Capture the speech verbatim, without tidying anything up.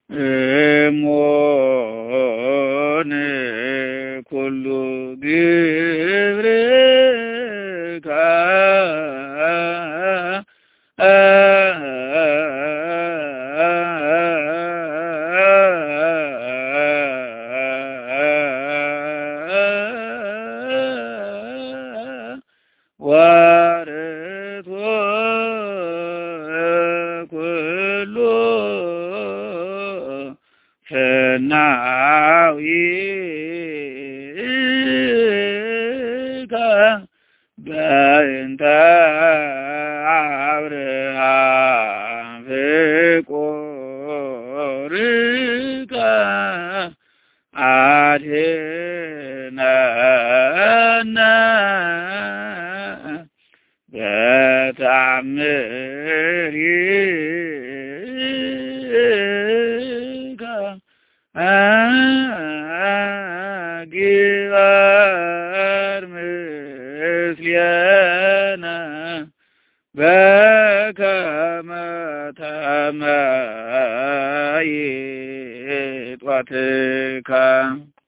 እሞን ኩሉ ግብርከ ወርቶ ኩሉ ፍናዊከ በእንተ አብርሃም ፍቁርከ አድኅነነ በተአምሪከ ግበር ምስሌነ በከመ ተመይጦትከ